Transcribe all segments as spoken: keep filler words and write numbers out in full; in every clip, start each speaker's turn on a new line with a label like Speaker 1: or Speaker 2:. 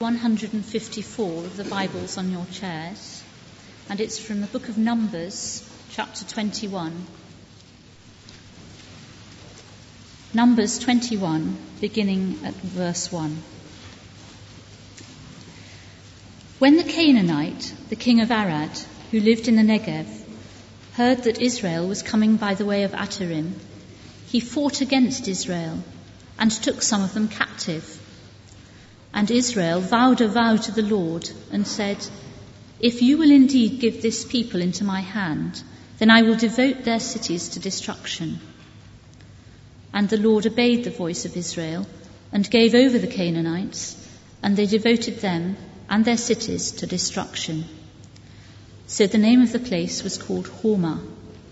Speaker 1: one hundred fifty-four of the Bibles on your chairs, and it's from the book of Numbers, chapter twenty-one. Numbers twenty-one, beginning at verse one. When the Canaanite, the king of Arad, who lived in the Negev, heard that Israel was coming by the way of Atarim, he fought against Israel and took some of them captive. And Israel vowed a vow to the Lord and said, "If you will indeed give this people into my hand, then I will devote their cities to destruction." And the Lord obeyed the voice of Israel and gave over the Canaanites, and they devoted them and their cities to destruction. So the name of the place was called Hormah.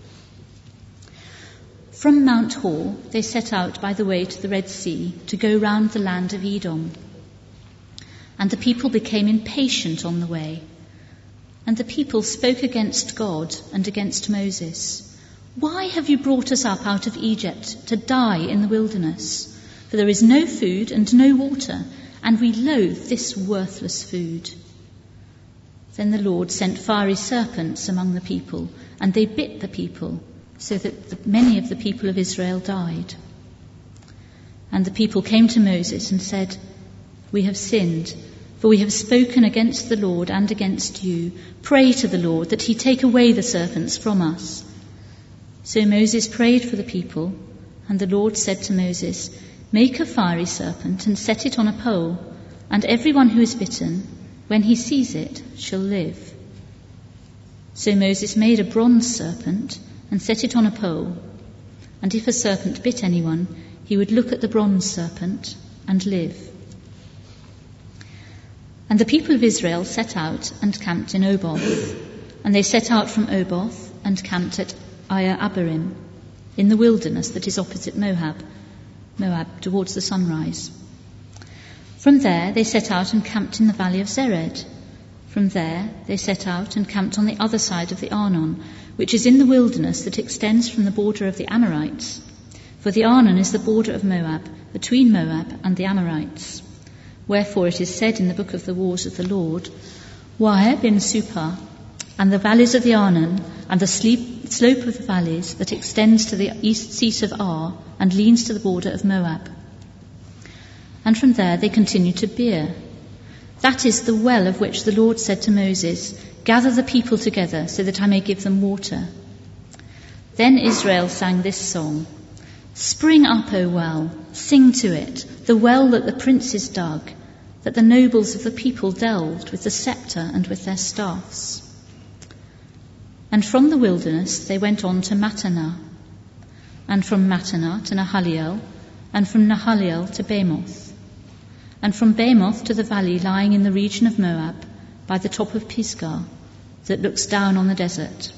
Speaker 1: From Mount Hor they set out by the way to the Red Sea to go round the land of Edom. And the people became impatient on the way. And the people spoke against God and against Moses. "Why have you brought us up out of Egypt to die in the wilderness? For there is no food and no water, and we loathe this worthless food." Then the Lord sent fiery serpents among the people, and they bit the people, so that the, many of the people of Israel died. And the people came to Moses and said, "We have sinned, for we have spoken against the Lord and against you. Pray to the Lord that he take away the serpents from us." So Moses prayed for the people, and the Lord said to Moses, "Make a fiery serpent and set it on a pole, and everyone who is bitten, when he sees it, shall live." So Moses made a bronze serpent and set it on a pole, and if a serpent bit anyone, he would look at the bronze serpent and live. And the people of Israel set out and camped in Oboth. And they set out from Oboth and camped at Iye Abarim, in the wilderness that is opposite Moab, Moab towards the sunrise. From there they set out and camped in the valley of Zered. From there they set out and camped on the other side of the Arnon, which is in the wilderness that extends from the border of the Amorites. For the Arnon is the border of Moab, between Moab and the Amorites. Wherefore it is said in the book of the wars of the Lord, "Waheb in Supah, and the valleys of the Arnon, and the sleep, slope of the valleys that extends to the east seat of Ar, and leans to the border of Moab." And from there they continued to Beer. That is the well of which the Lord said to Moses, "Gather the people together, so that I may give them water." Then Israel sang this song, "Spring up, O well, sing to it, the well that the princes dug, that the nobles of the people delved with the scepter and with their staffs." And from the wilderness they went on to Mattanah, and from Mattanah to Nahaliel, and from Nahaliel to Bamoth, and from Bamoth to the valley lying in the region of Moab, by the top of Pisgah, that looks down on the desert.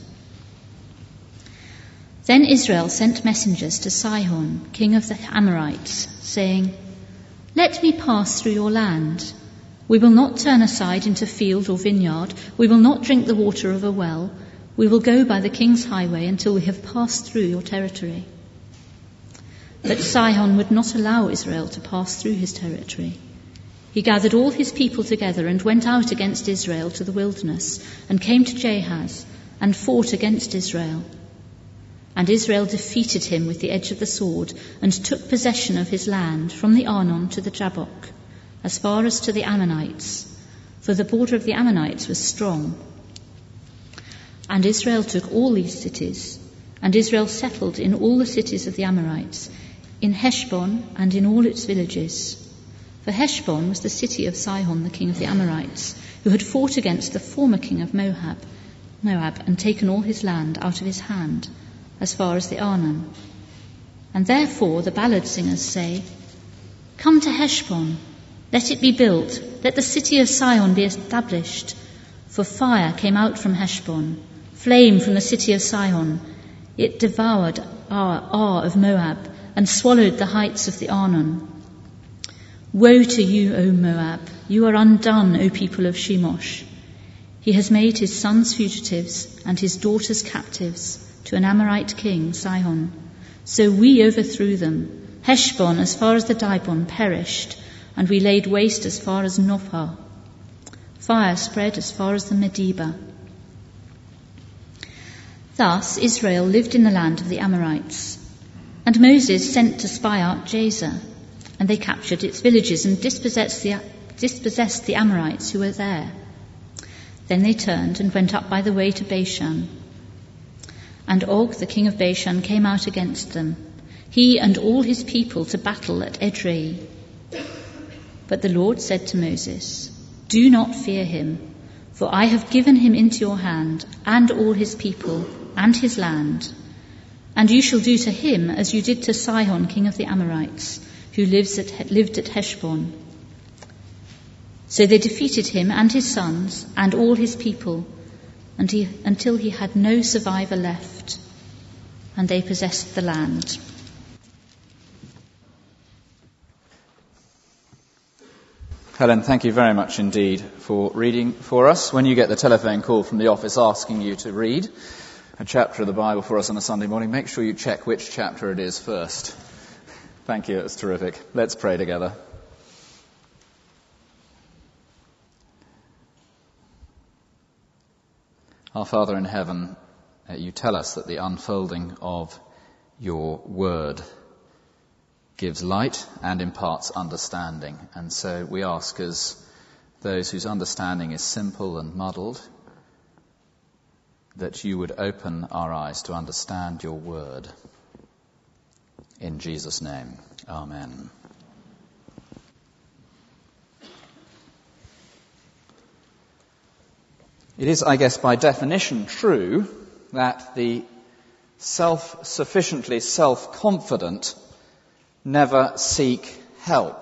Speaker 1: Then Israel sent messengers to Sihon, king of the Amorites, saying, "Let me pass through your land. We will not turn aside into field or vineyard. We will not drink the water of a well. We will go by the king's highway until we have passed through your territory." But Sihon would not allow Israel to pass through his territory. He gathered all his people together and went out against Israel to the wilderness, and came to Jahaz, and fought against Israel. And Israel defeated him with the edge of the sword, and took possession of his land from the Arnon to the Jabbok, as far as to the Ammonites, for the border of the Ammonites was strong. And Israel took all these cities, and Israel settled in all the cities of the Amorites, in Heshbon and in all its villages. For Heshbon was the city of Sihon, the king of the Amorites, who had fought against the former king of Moab, Moab, and taken all his land out of his hand, as far as the Arnon. And therefore the ballad singers say, "Come to Heshbon, let it be built, let the city of Sihon be established. For fire came out from Heshbon, flame from the city of Sihon. It devoured Ar, Ar of Moab, and swallowed the heights of the Arnon. Woe to you, O Moab! You are undone, O people of Shemosh. He has made his sons fugitives and his daughters captives to an Amorite king, Sihon. So we overthrew them. Heshbon as far as the Dibon perished, and we laid waste as far as Nophah. Fire spread as far as the Medeba. Thus Israel lived in the land of the Amorites. And Moses sent to spy out Jazer, and they captured its villages and dispossessed the, dispossessed the Amorites who were there. Then they turned and went up by the way to Bashan. And Og, the king of Bashan, came out against them, he and all his people, to battle at Edrei. But the Lord said to Moses, "Do not fear him, for I have given him into your hand, and all his people, and his land. And you shall do to him as you did to Sihon, king of the Amorites, who lives at, lived at Heshbon." So they defeated him and his sons and all his people, and he, until he had no survivor left, and they possessed the land.
Speaker 2: Helen, thank you very much indeed for reading for us. When you get the telephone call from the office asking you to read a chapter of the Bible for us on a Sunday morning, make sure you check which chapter it is first. Thank you, it's terrific. Let's pray together. Our Father in heaven, uh, you tell us that the unfolding of your word gives light and imparts understanding. And so we ask, as those whose understanding is simple and muddled, that you would open our eyes to understand your word. In Jesus' name, amen. It is, I guess, by definition true that the self-sufficiently self-confident never seek help.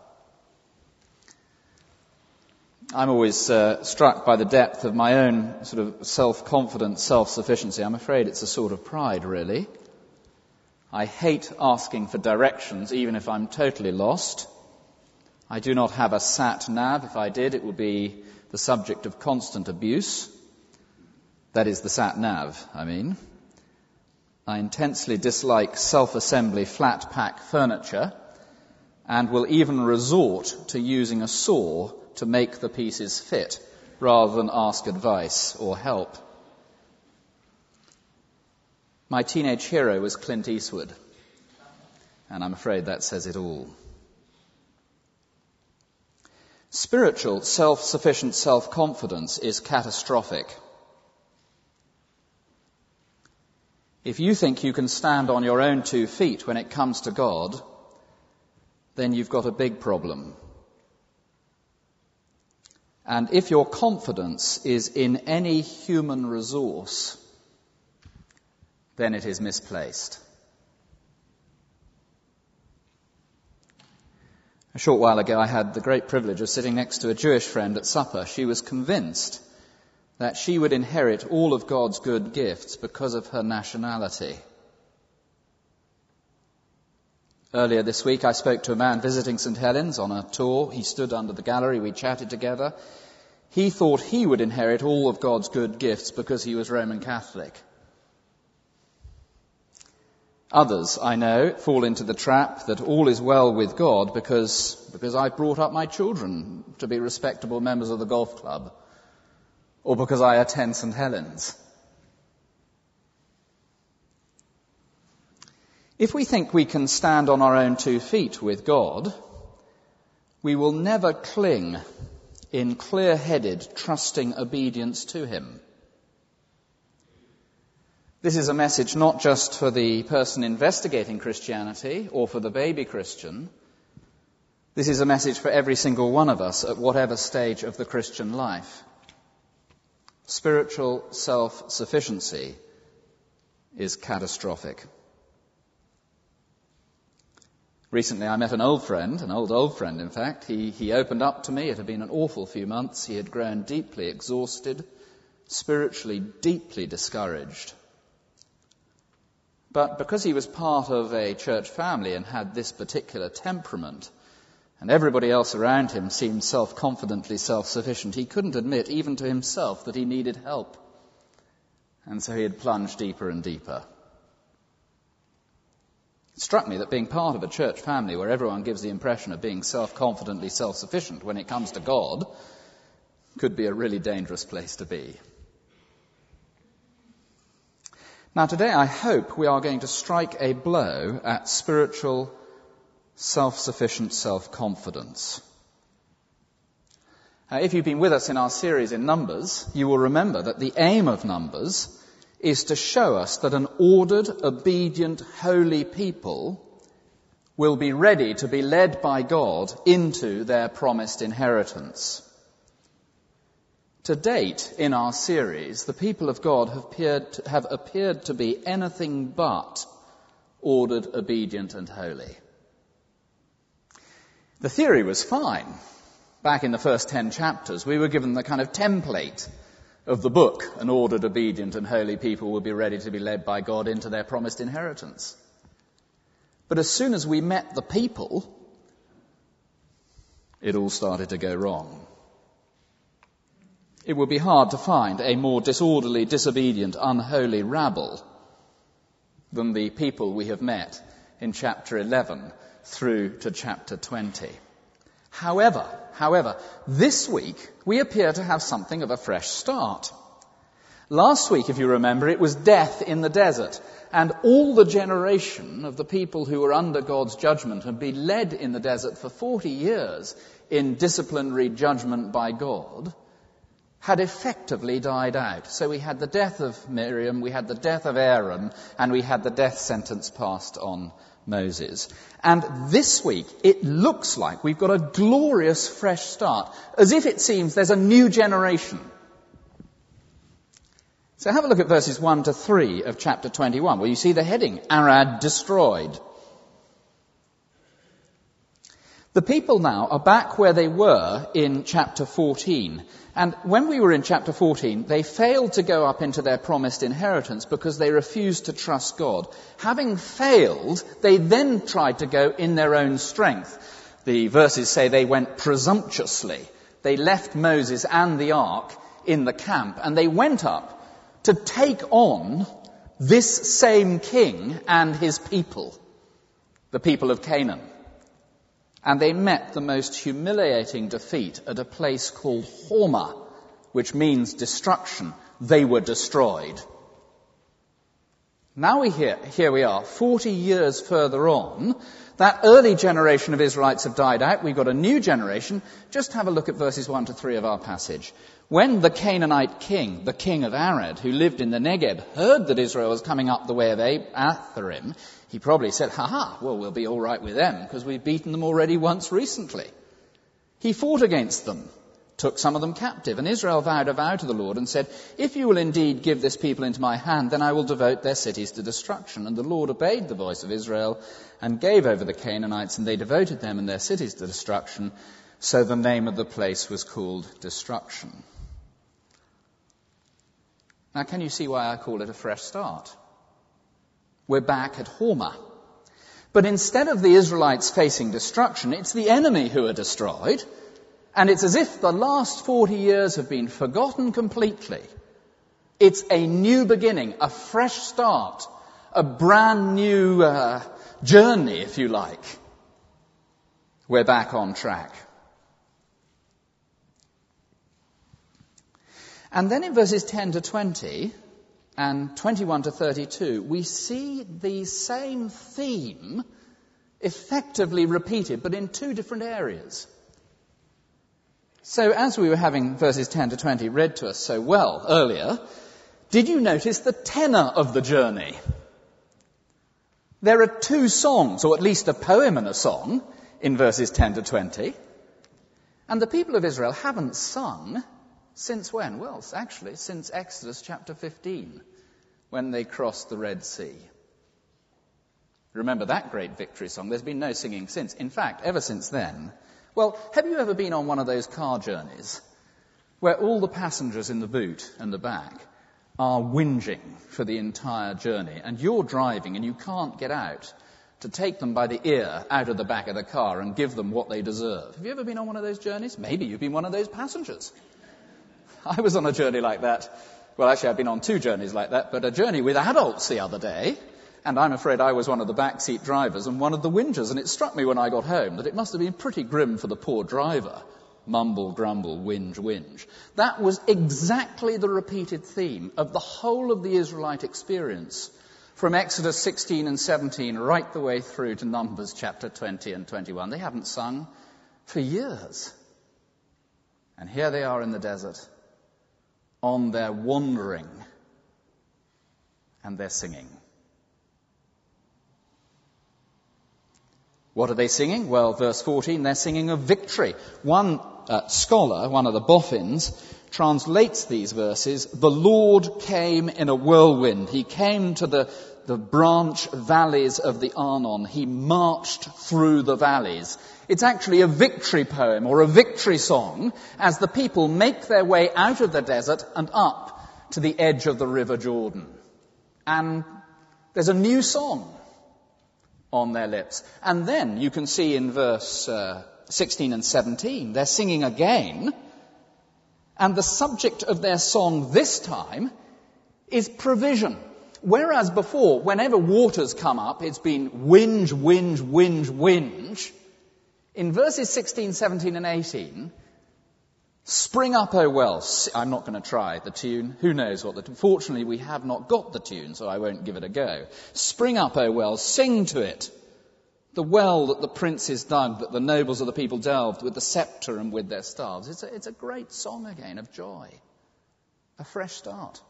Speaker 2: I'm always uh, struck by the depth of my own sort of self-confident self-sufficiency. I'm afraid it's a sort of pride, really. I hate asking for directions, even if I'm totally lost. I do not have a sat-nav. If I did, it would be the subject of constant abuse. That is the sat-nav, I mean. I intensely dislike self-assembly flat-pack furniture and will even resort to using a saw to make the pieces fit rather than ask advice or help. My teenage hero was Clint Eastwood, and I'm afraid that says it all. Spiritual self-sufficient self-confidence is catastrophic. If you think you can stand on your own two feet when it comes to God, then you've got a big problem. And if your confidence is in any human resource, then it is misplaced. A short while ago, I had the great privilege of sitting next to a Jewish friend at supper. She was convinced that she would inherit all of God's good gifts because of her nationality. Earlier this week, I spoke to a man visiting Saint Helens on a tour. He stood under the gallery. We chatted together. He thought he would inherit all of God's good gifts because he was Roman Catholic. Others, I know, fall into the trap that all is well with God because, because I brought up my children to be respectable members of the golf club, or because I attend Saint Helens. If we think we can stand on our own two feet with God, we will never cling in clear-headed, trusting obedience to him. This is a message not just for the person investigating Christianity or for the baby Christian. This is a message for every single one of us at whatever stage of the Christian life. Spiritual self-sufficiency is catastrophic. Recently I met an old friend, an old, old friend in fact. He, he opened up to me. It had been an awful few months. He had grown deeply exhausted, spiritually deeply discouraged. But because he was part of a church family and had this particular temperament, and everybody else around him seemed self-confidently self-sufficient, he couldn't admit even to himself that he needed help. And so he had plunged deeper and deeper. It struck me that being part of a church family where everyone gives the impression of being self-confidently self-sufficient when it comes to God could be a really dangerous place to be. Now today I hope we are going to strike a blow at spiritual, self-sufficient self-confidence. Uh, if you've been with us in our series in Numbers, you will remember that the aim of Numbers is to show us that an ordered, obedient, holy people will be ready to be led by God into their promised inheritance. To date, in our series, the people of God have appeared to, have appeared to be anything but ordered, obedient, and holy. The theory was fine. Back in the first ten chapters, we were given the kind of template of the book. An ordered, obedient, and holy people will be ready to be led by God into their promised inheritance. But as soon as we met the people, it all started to go wrong. It would be hard to find a more disorderly, disobedient, unholy rabble than the people we have met in chapter eleven through to chapter twenty. However, however, this week we appear to have something of a fresh start. Last week, if you remember, it was death in the desert, and all the generation of the people who were under God's judgment and been led in the desert for forty years in disciplinary judgment by God had effectively died out. So we had the death of Miriam, we had the death of Aaron, and we had the death sentence passed on Moses. And this week, it looks like we've got a glorious fresh start, as if it seems there's a new generation. So have a look at verses one to three of chapter twenty-one, where you see the heading, Arad destroyed. The people now are back where they were in chapter fourteen. And when we were in chapter fourteen, they failed to go up into their promised inheritance because they refused to trust God. Having failed, they then tried to go in their own strength. The verses say they went presumptuously. They left Moses and the ark in the camp, and they went up to take on this same king and his people, the people of Canaan. And they met the most humiliating defeat at a place called Hormah, which means destruction. They were destroyed. Now we hear, here we are, forty years further on. That early generation of Israelites have died out. We've got a new generation. Just have a look at verses one to three of our passage. When the Canaanite king, the king of Arad, who lived in the Negeb, heard that Israel was coming up the way of Atharim, he probably said, ha ha, well, we'll be all right with them because we've beaten them already once recently. He fought against them, took some of them captive, and Israel vowed a vow to the Lord and said, if you will indeed give this people into my hand, then I will devote their cities to destruction. And the Lord obeyed the voice of Israel and gave over the Canaanites, and they devoted them and their cities to destruction. So the name of the place was called Destruction. Now, can you see why I call it a fresh start? We're back at Hormah. But instead of the Israelites facing destruction, it's the enemy who are destroyed. And it's as if the last forty years have been forgotten completely. It's a new beginning, a fresh start, a brand new uh, journey, if you like. We're back on track. And then in verses ten to twenty and twenty-one to thirty-two, we see the same theme effectively repeated, but in two different areas. So as we were having verses ten to twenty read to us so well earlier, did you notice the tenor of the journey? There are two songs, or at least a poem and a song, in verses ten to twenty. And the people of Israel haven't sung since when? Well, actually, since Exodus chapter fifteen, when they crossed the Red Sea. Remember that great victory song? There's been no singing since. In fact, ever since then. Well, have you ever been on one of those car journeys where all the passengers in the boot and the back are whinging for the entire journey, and you're driving and you can't get out to take them by the ear out of the back of the car and give them what they deserve? Have you ever been on one of those journeys? Maybe you've been one of those passengers. I was on a journey like that. Well, actually, I've been on two journeys like that, but a journey with adults the other day, and I'm afraid I was one of the backseat drivers and one of the whingers, and it struck me when I got home that it must have been pretty grim for the poor driver. mumble, grumble, whinge, whinge. That was exactly the repeated theme of the whole of the Israelite experience, from Exodus sixteen and seventeen right the way through to Numbers chapter twenty and twenty-one. They haven't sung for years. And here they are in the desert, on their wandering, and they're singing. What are they singing? Well, verse fourteen, they're singing of victory. One uh, scholar, one of the boffins, translates these verses, the Lord came in a whirlwind. He came to the, the branch valleys of the Arnon. He marched through the valleys. It's actually a victory poem or a victory song as the people make their way out of the desert and up to the edge of the River Jordan. And there's a new song on their lips. And then you can see in verse uh, sixteen and seventeen, they're singing again. And the subject of their song this time is provision. Whereas before, whenever waters come up, it's been whinge, whinge, whinge, whinge. In verses sixteen, seventeen and eighteen, spring up, O wells. I'm not going to try the tune. Who knows what the... Fortunately, we have not got the tune, so I won't give it a go. Spring up, O wells, sing to it. The well that the princes dug, that the nobles of the people delved, with the scepter and with their staves. It's a, it's a great song again of joy. A fresh start.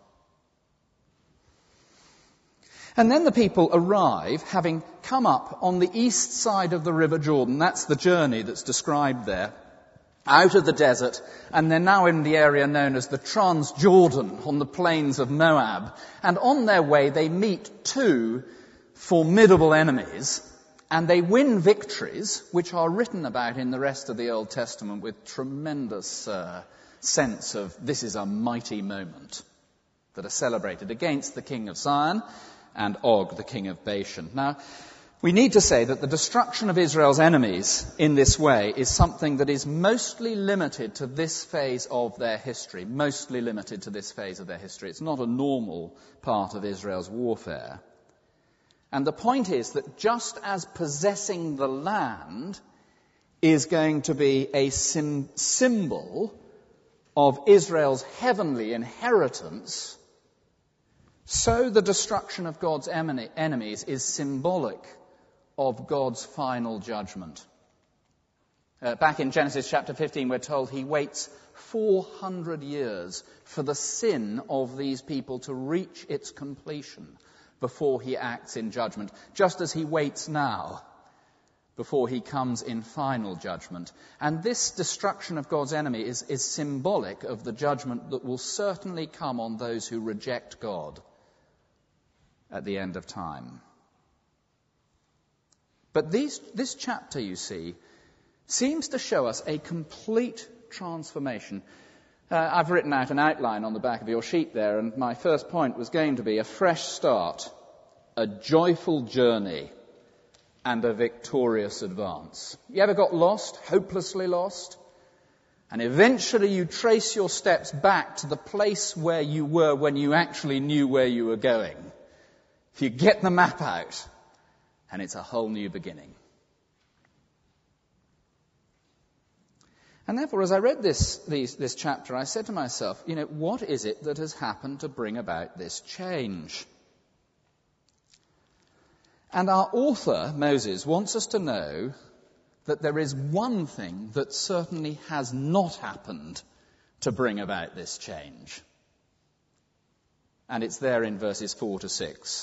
Speaker 2: And then the people arrive, having come up on the east side of the River Jordan. That's the journey that's described there. Out of the desert, and they're now in the area known as the Transjordan, on the plains of Moab. And on their way, they meet two formidable enemies, and they win victories, which are written about in the rest of the Old Testament with tremendous uh, sense of this is a mighty moment, that are celebrated against the king of Sion and Og, the king of Bashan. Now, we need to say that the destruction of Israel's enemies in this way is something that is mostly limited to this phase of their history, mostly limited to this phase of their history. It's not a normal part of Israel's warfare. And the point is that just as possessing the land is going to be a sim- symbol of Israel's heavenly inheritance, so the destruction of God's enemies is symbolic of God's final judgment. Uh, back in Genesis chapter fifteen, we're told he waits four hundred years for the sin of these people to reach its completion before he acts in judgment, just as he waits now before he comes in final judgment. And this destruction of God's enemy is, is symbolic of the judgment that will certainly come on those who reject God at the end of time. But these, this chapter, you see, seems to show us a complete transformation. Uh, I've written out an outline on the back of your sheet there, and my first point was going to be a fresh start, a joyful journey, and a victorious advance. You ever got lost, hopelessly lost? And eventually you trace your steps back to the place where you were when you actually knew where you were going. If you get the map out, and it's a whole new beginning. And therefore, as I read this, these, this chapter, I said to myself, you know, what is it that has happened to bring about this change? And our author, Moses, wants us to know that there is one thing that certainly has not happened to bring about this change. And it's there in verses four to six.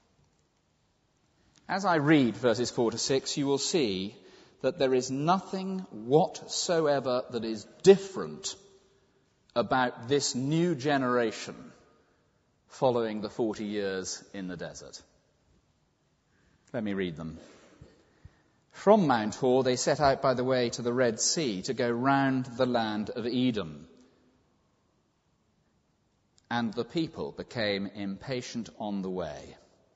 Speaker 2: As I read verses four to six, you will see that there is nothing whatsoever that is different about this new generation following the forty years in the desert. Let me read them. From Mount Hor they set out by the way to the Red Sea to go round the land of Edom. And the people became impatient on the way.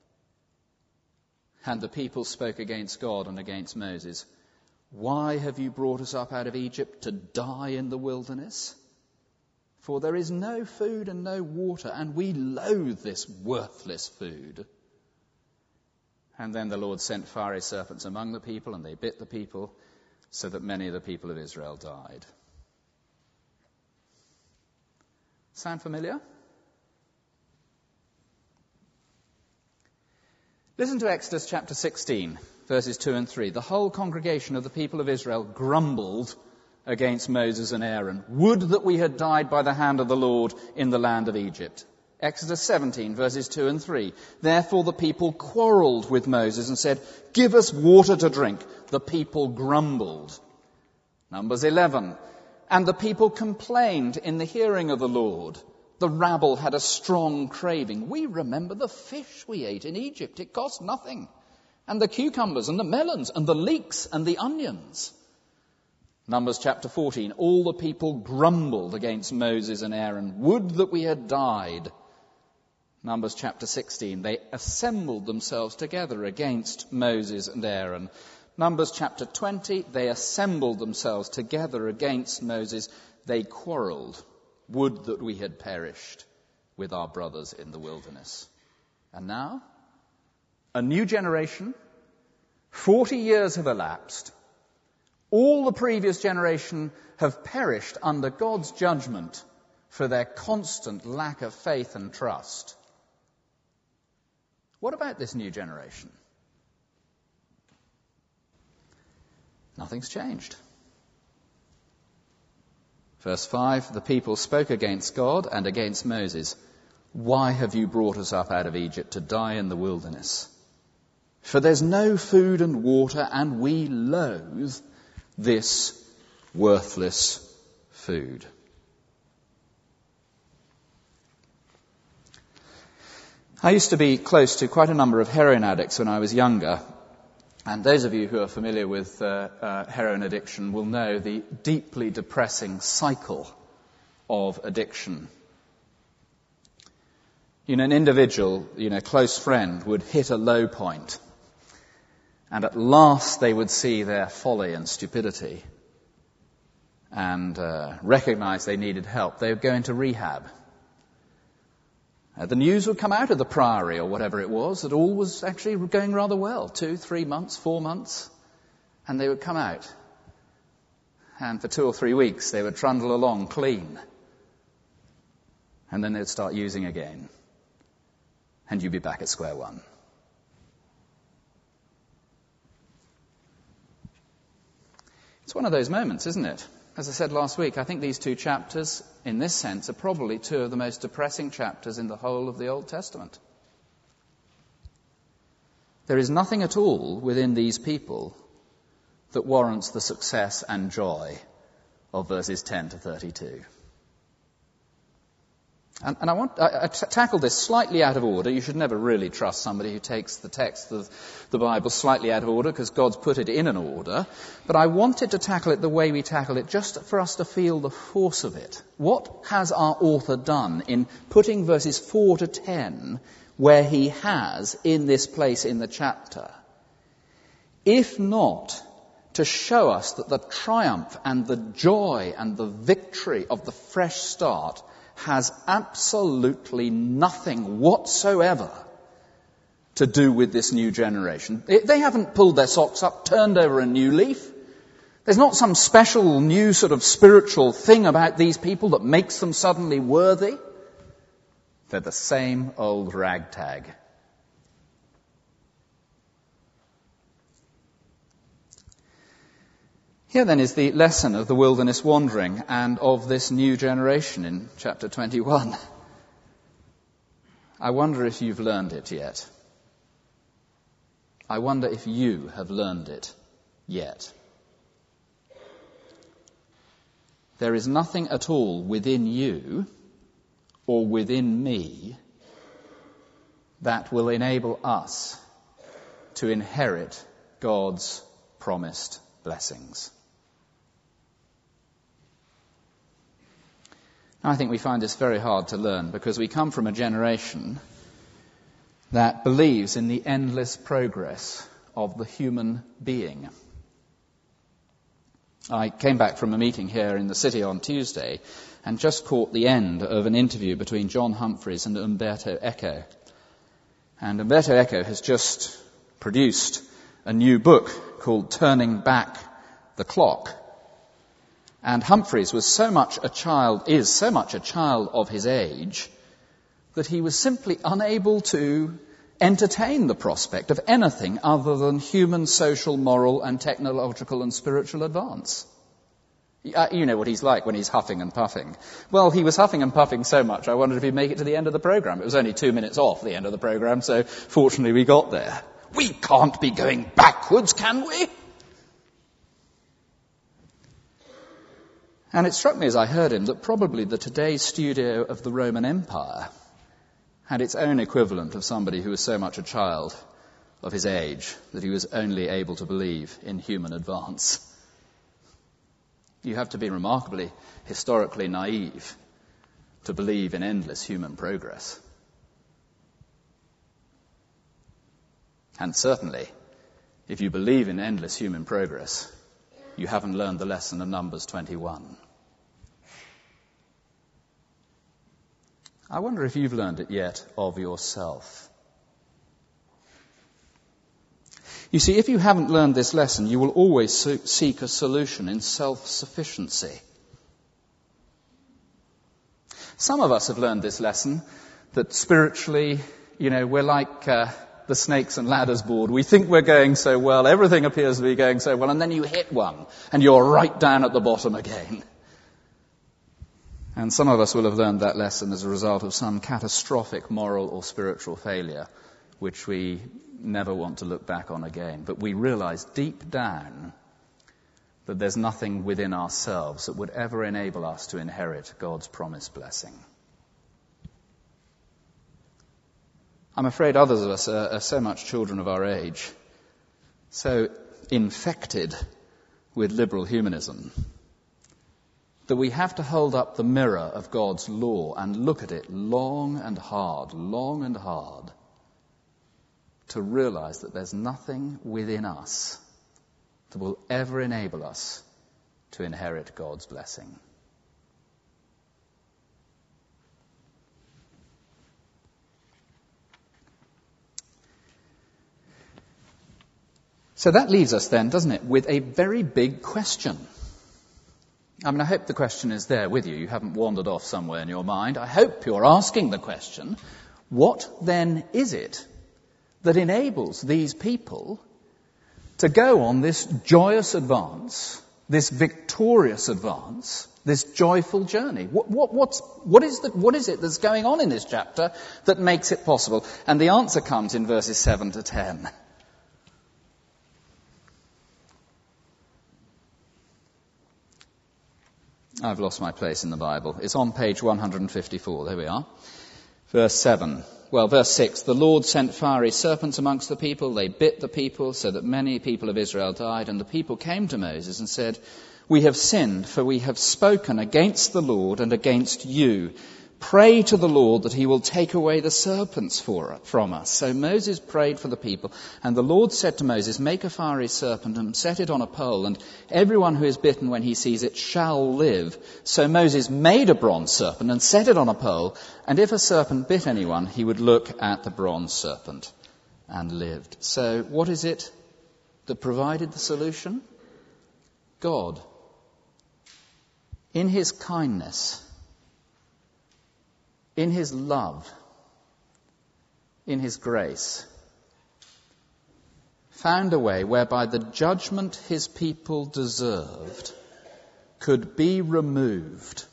Speaker 2: And the people spoke against God and against Moses. Why have you brought us up out of Egypt to die in the wilderness? For there is no food and no water, and we loathe this worthless food. And then the Lord sent fiery serpents among the people, and they bit the people, so that many of the people of Israel died. Sound familiar? Listen to Exodus chapter sixteen, verses two and three. The whole congregation of the people of Israel grumbled against Moses and Aaron. Would that we had died by the hand of the Lord in the land of Egypt. Exodus seventeen, verses two and three. Therefore the people quarrelled with Moses and said, give us water to drink. The people grumbled. Numbers eleven. And the people complained in the hearing of the Lord. The rabble had a strong craving. We remember the fish we ate in Egypt. It cost nothing. And the cucumbers and the melons and the leeks and the onions. Numbers chapter fourteen. All the people grumbled against Moses and Aaron. Would that we had died. Numbers chapter sixteen. They assembled themselves together against Moses and Aaron. Numbers chapter twenty. They assembled themselves together against Moses. They quarrelled. Would that we had perished with our brothers in the wilderness. And now, a new generation, forty years have elapsed. All the previous generation have perished under God's judgment for their constant lack of faith and trust. What about this new generation? Nothing's changed. Verse five, the people spoke against God and against Moses. Why have you brought us up out of Egypt to die in the wilderness? For there's no food and water, and we loathe this worthless food. I used to be close to quite a number of heroin addicts when I was younger. And those of you who are familiar with uh, uh, heroin addiction will know the deeply depressing cycle of addiction. You know, an individual, you know, close friend would hit a low point, and at last they would see their folly and stupidity and uh, recognize they needed help. They would go into rehab. Uh, the news would come out of the Priory or whatever it was that all was actually going rather well. Two, three months, four months. And they would come out. And for two or three weeks they would trundle along clean. And then they'd start using again. And you'd be back at square one. It's one of those moments, isn't it? As I said last week, I think these two chapters, in this sense, are probably two of the most depressing chapters in the whole of the Old Testament. There is nothing at all within these people that warrants the success and joy of verses ten to thirty-two. And, and I want I, I t- tackle this slightly out of order. You should never really trust somebody who takes the text of the Bible slightly out of order, because God's put it in an order. But I wanted to tackle it the way we tackle it, just for us to feel the force of it. What has our author done in putting verses four to ten where he has in this place in the chapter? If not to show us that the triumph and the joy and the victory of the fresh start has absolutely nothing whatsoever to do with this new generation. They haven't pulled their socks up, turned over a new leaf. There's not some special new sort of spiritual thing about these people that makes them suddenly worthy. They're the same old ragtag. Here then is the lesson of the wilderness wandering and of this new generation in chapter twenty-one. I wonder if you've learned it yet. I wonder if you have learned it yet. There is nothing at all within you or within me that will enable us to inherit God's promised blessings. I think we find this very hard to learn because we come from a generation that believes in the endless progress of the human being. I came back from a meeting here in the city on Tuesday and just caught the end of an interview between John Humphreys and Umberto Eco. And Umberto Eco has just produced a new book called Turning Back the Clock. And Humphreys was so much a child, is so much a child of his age, that he was simply unable to entertain the prospect of anything other than human, social, moral, and technological and spiritual advance. You know what he's like when he's huffing and puffing. Well, he was huffing and puffing so much, I wondered if he'd make it to the end of the programme. It was only two minutes off the end of the programme, so fortunately we got there. We can't be going backwards, can we? And it struck me as I heard him that probably the Today studio of the Roman Empire had its own equivalent of somebody who was so much a child of his age that he was only able to believe in human advance. You have to be remarkably historically naive to believe in endless human progress. And certainly, if you believe in endless human progress, you haven't learned the lesson of Numbers twenty-one. I wonder if you've learned it yet of yourself. You see, if you haven't learned this lesson, you will always seek a solution in self-sufficiency. Some of us have learned this lesson, that spiritually, you know, we're like uh, the snakes and ladders board. We think we're going so well, everything appears to be going so well, and then you hit one, and you're right down at the bottom again. And some of us will have learned that lesson as a result of some catastrophic moral or spiritual failure, which we never want to look back on again. But we realize deep down that there's nothing within ourselves that would ever enable us to inherit God's promised blessing. I'm afraid others of us are, are so much children of our age, so infected with liberal humanism, that we have to hold up the mirror of God's law and look at it long and hard, long and hard, to realize that there's nothing within us that will ever enable us to inherit God's blessing. So that leaves us then, doesn't it, with a very big question. I mean, I hope the question is there with you. You haven't wandered off somewhere in your mind. I hope you're asking the question, what then is it that enables these people to go on this joyous advance, this victorious advance, this joyful journey? What, what, what's, what, is the, what is it that's going on in this chapter that makes it possible? And the answer comes in verses seven to ten. I've lost my place in the Bible. It's on page one hundred fifty-four. There we are. Verse seven. Well, verse six. The Lord sent fiery serpents amongst the people. They bit the people so that many people of Israel died. And the people came to Moses and said, "We have sinned, for we have spoken against the Lord and against you. Pray to the Lord that he will take away the serpents for, from us." So Moses prayed for the people, and the Lord said to Moses, "Make a fiery serpent and set it on a pole, and everyone who is bitten when he sees it shall live." So Moses made a bronze serpent and set it on a pole, and if a serpent bit anyone, he would look at the bronze serpent and lived. So what is it that provided the solution? God, in his kindness, in his love, in his grace, found a way whereby the judgment his people deserved could be removed.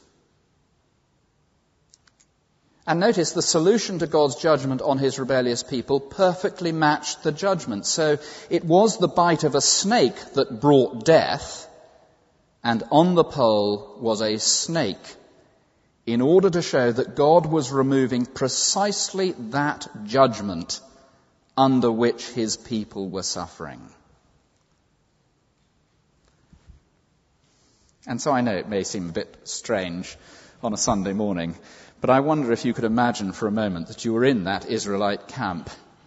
Speaker 2: And notice the solution to God's judgment on his rebellious people perfectly matched the judgment. So it was the bite of a snake that brought death, and on the pole was a snake, in order to show that God was removing precisely that judgment under which his people were suffering. And so I know it may seem a bit strange on a Sunday morning, but I wonder if you could imagine for a moment that you were in that Israelite camp.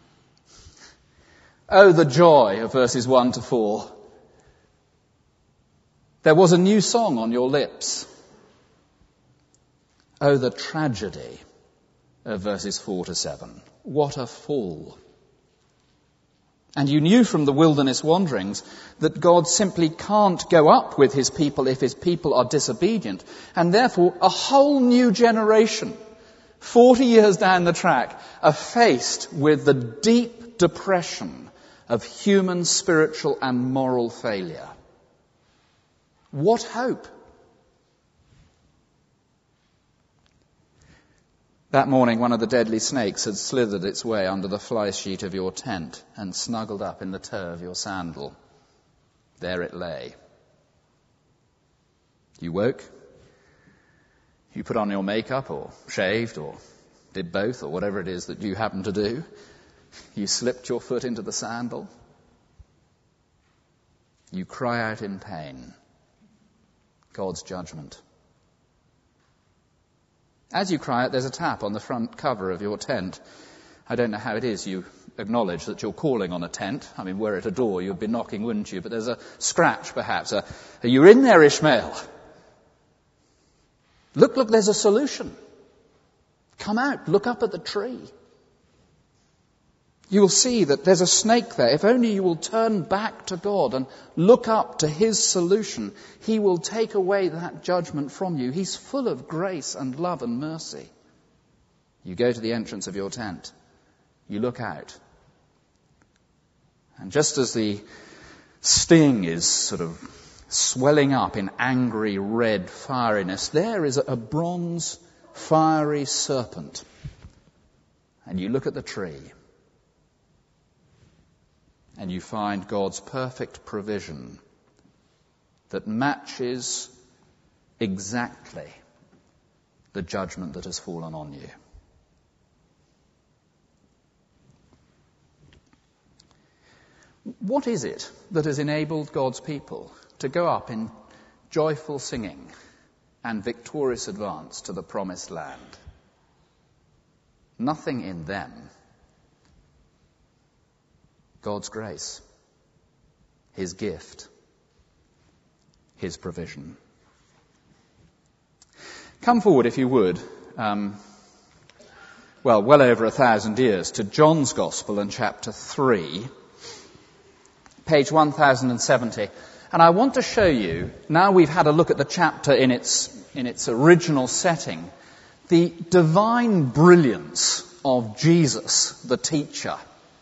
Speaker 2: Oh, the joy of verses one to four. There was a new song on your lips. Oh, the tragedy of verses four to seven. What a fall. And you knew from the wilderness wanderings that God simply can't go up with his people if his people are disobedient. And therefore, a whole new generation, forty years down the track, are faced with the deep depression of human spiritual and moral failure. What hope? That morning, one of the deadly snakes had slithered its way under the fly sheet of your tent and snuggled up in the toe of your sandal. There it lay. You woke. You put on your makeup or shaved or did both or whatever it is that you happen to do. You slipped your foot into the sandal. You cry out in pain. God's judgment. As you cry out, there's a tap on the front cover of your tent. I don't know how it is you acknowledge that you're calling on a tent. I mean, were it a door, you'd be knocking, wouldn't you? But there's a scratch, perhaps. A, are you in there, Ishmael? Look, look, there's a solution. Come out, look up at the tree. You will see that there's a snake there. If only you will turn back to God and look up to his solution, he will take away that judgment from you. He's full of grace and love and mercy. You go to the entrance of your tent. You look out. And just as the sting is sort of swelling up in angry red fieriness, there is a bronze fiery serpent. And you look at the tree. And you find God's perfect provision that matches exactly the judgment that has fallen on you. What is it that has enabled God's people to go up in joyful singing and victorious advance to the promised land? Nothing in them. God's grace, his gift, his provision. Come forward, if you would, um, well, well over a thousand years, to John's Gospel and chapter three, page one thousand seventy. And I want to show you, now we've had a look at the chapter in its, in its original setting, the divine brilliance of Jesus, the teacher.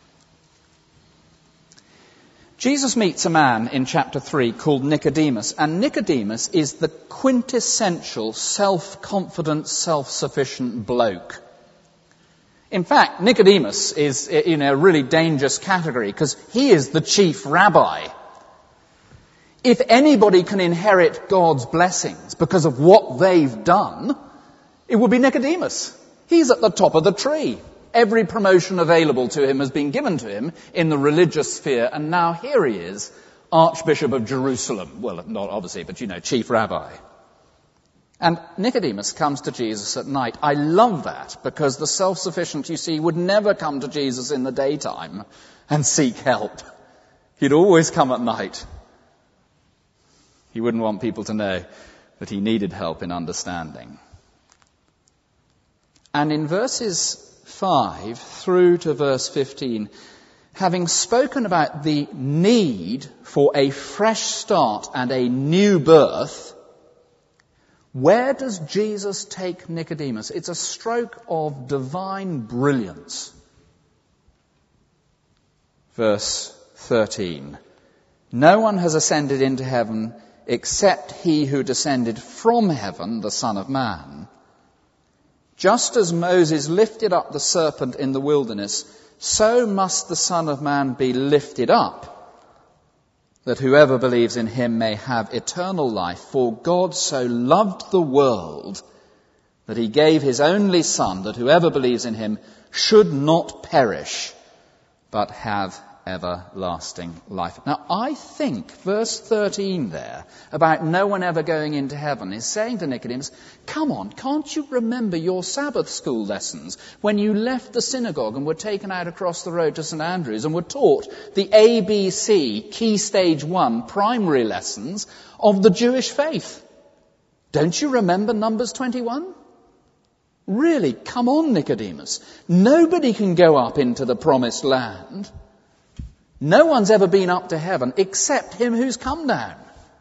Speaker 2: Jesus meets a man in chapter three called Nicodemus, and Nicodemus is the quintessential self-confident, self-sufficient bloke. In fact, Nicodemus is in a really dangerous category because he is the chief rabbi. If anybody can inherit God's blessings because of what they've done, it would be Nicodemus. He's at the top of the tree. Every promotion available to him has been given to him in the religious sphere, and now here he is, Archbishop of Jerusalem. Well, not obviously, but you know, chief rabbi. And Nicodemus comes to Jesus at night. I love that, because the self-sufficient, you see, would never come to Jesus in the daytime and seek help. He'd always come at night. He wouldn't want people to know that he needed help in understanding. And in verses five through to verse fifteen, having spoken about the need for a fresh start and a new birth, where does Jesus take Nicodemus? It's a stroke of divine brilliance. Verse thirteen, no one has ascended into heaven except he who descended from heaven, the Son of Man. Just as Moses lifted up the serpent in the wilderness, so must the Son of Man be lifted up, that whoever believes in him may have eternal life. For God so loved the world that he gave his only Son, that whoever believes in him should not perish, but have everlasting life. Now, I think verse thirteen there, about no one ever going into heaven, is saying to Nicodemus, come on, can't you remember your Sabbath school lessons when you left the synagogue and were taken out across the road to St Andrews and were taught the A B C, Key Stage one, primary lessons of the Jewish faith? Don't you remember Numbers twenty-one? Really, come on, Nicodemus. Nobody can go up into the promised land. No one's ever been up to heaven except him who's come down.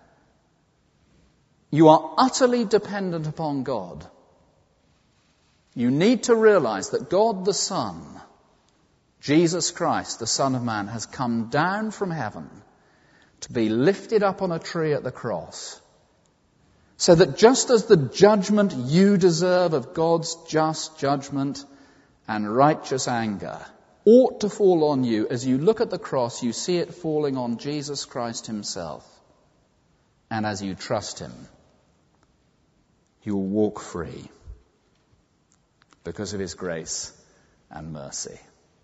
Speaker 2: You are utterly dependent upon God. You need to realize that God the Son, Jesus Christ, the Son of Man, has come down from heaven to be lifted up on a tree at the cross, so that just as the judgment you deserve of God's just judgment and righteous anger ought to fall on you, as you look at the cross, you see it falling on Jesus Christ himself. And as you trust him, you'll walk free because of his grace and mercy.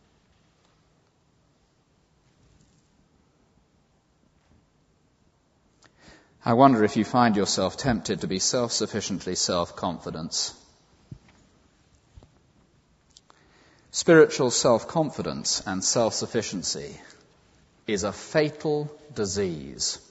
Speaker 2: I wonder if you find yourself tempted to be self-sufficiently self-confident. Spiritual self-confidence and self-sufficiency is a fatal disease.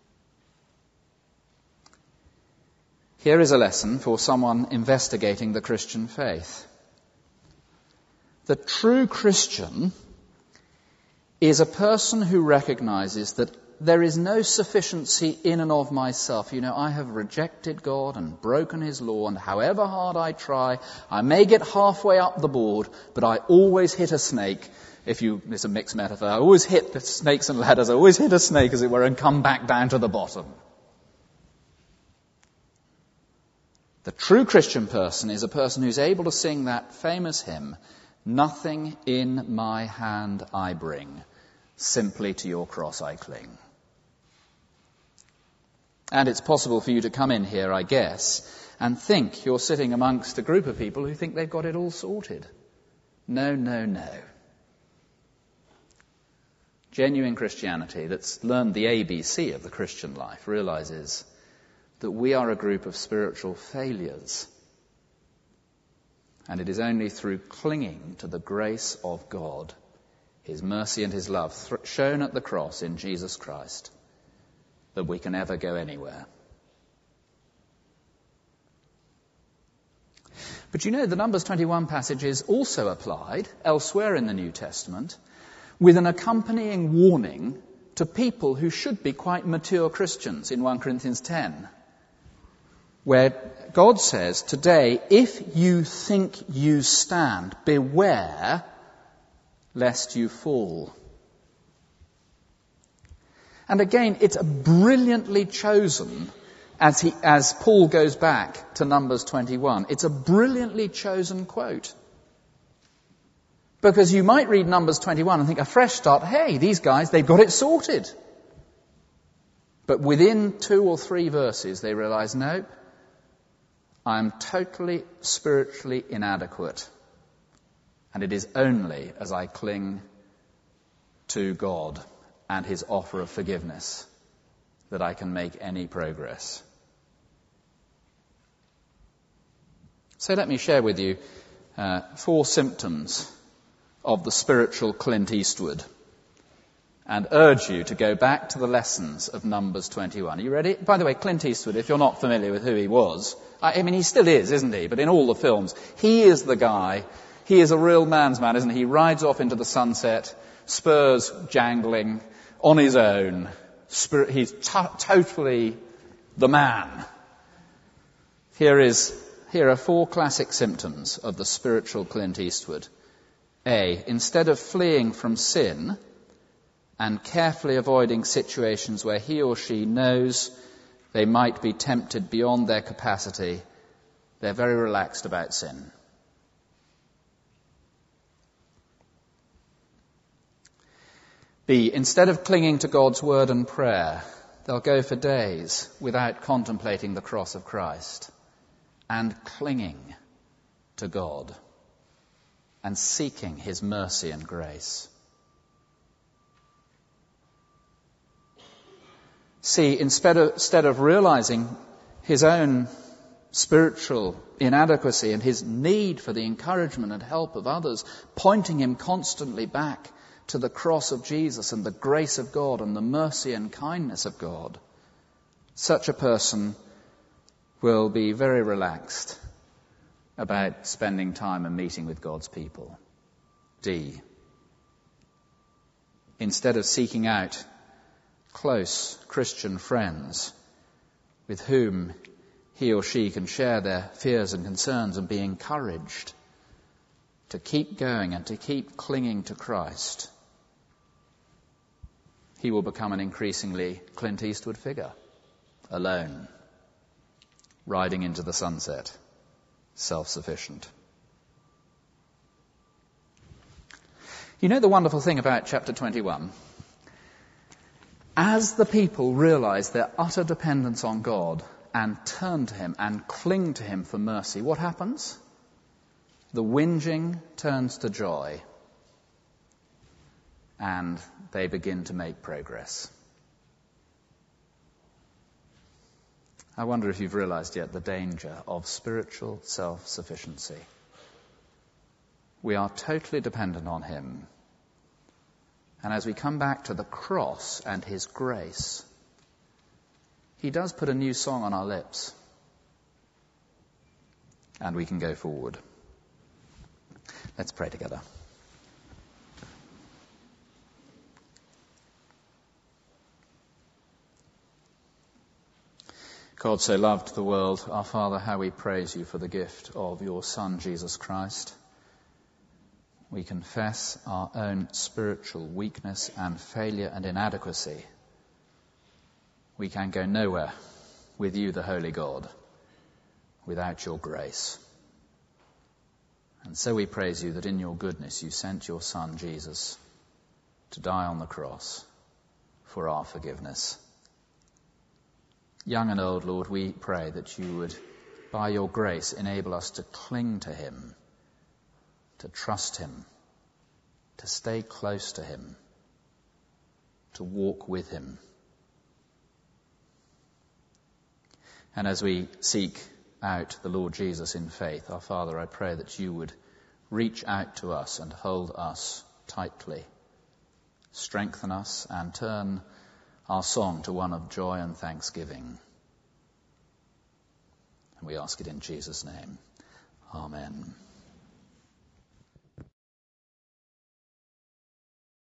Speaker 2: Here is a lesson for someone investigating the Christian faith. The true Christian is a person who recognizes that there is no sufficiency in and of myself. You know, I have rejected God and broken his law, and however hard I try, I may get halfway up the board, but I always hit a snake. If you, it's a mixed metaphor, I always hit the snakes and ladders, I always hit a snake, as it were, and come back down to the bottom. The true Christian person is a person who's able to sing that famous hymn, "Nothing in my hand I bring, simply to your cross I cling." And it's possible for you to come in here, I guess, and think you're sitting amongst a group of people who think they've got it all sorted. No, no, no. Genuine Christianity that's learned the A B C of the Christian life realizes that we are a group of spiritual failures. And it is only through clinging to the grace of God, his mercy and his love th- shown at the cross in Jesus Christ, that we can ever go anywhere. But you know, the Numbers twenty-one passage is also applied elsewhere in the New Testament with an accompanying warning to people who should be quite mature Christians in First Corinthians ten, where God says, "Today, if you think you stand, beware lest you fall." And again, it's a brilliantly chosen, as he, as Paul goes back to Numbers twenty-one, it's a brilliantly chosen quote. Because you might read Numbers twenty-one and think, a fresh start, hey, these guys, they've got it sorted. But within two or three verses, they realize, no, I'm totally spiritually inadequate. And it is only as I cling to God and his offer of forgiveness that I can make any progress. So let me share with you uh, four symptoms of the spiritual Clint Eastwood and urge you to go back to the lessons of Numbers twenty-one. Are you ready? By the way, Clint Eastwood, if you're not familiar with who he was, I, I mean, he still is, isn't he? But in all the films, he is the guy. He is a real man's man, isn't he? He rides off into the sunset, spurs jangling, on his own. Spirit, he's t- totally the man. Here is, here are four classic symptoms of the spiritual Clint Eastwood. A, instead of fleeing from sin and carefully avoiding situations where he or she knows they might be tempted beyond their capacity, they're very relaxed about sin. B, instead of clinging to God's word and prayer, they'll go for days without contemplating the cross of Christ and clinging to God and seeking his mercy and grace. C, instead of, instead of realizing his own spiritual inadequacy and his need for the encouragement and help of others, pointing him constantly back to the cross of Jesus and the grace of God and the mercy and kindness of God, such a person will be very relaxed about spending time and meeting with God's people. D, instead of seeking out close Christian friends with whom he or she can share their fears and concerns and be encouraged to keep going and to keep clinging to Christ, he will become an increasingly Clint Eastwood figure, alone, riding into the sunset, self-sufficient. You know the wonderful thing about chapter twenty-one? As the people realize their utter dependence on God and turn to him and cling to him for mercy, what happens? The whinging turns to joy, and they begin to make progress. I wonder if you've realized yet the danger of spiritual self-sufficiency. We are totally dependent on him. And as we come back to the cross and his grace, he does put a new song on our lips. And we can go forward. Let's pray together. God so loved the world, our Father, how we praise you for the gift of your Son, Jesus Christ. We confess our own spiritual weakness and failure and inadequacy. We can go nowhere with you, the Holy God, without your grace. And so we praise you that in your goodness you sent your Son, Jesus, to die on the cross for our forgiveness. Young and old, Lord, we pray that you would, by your grace, enable us to cling to him, to trust him, to stay close to him, to walk with him. And as we seek out the Lord Jesus in faith, our Father, I pray that you would reach out to us and hold us tightly, strengthen us, and turn our song to one of joy and thanksgiving. And we ask it in Jesus' name. Amen.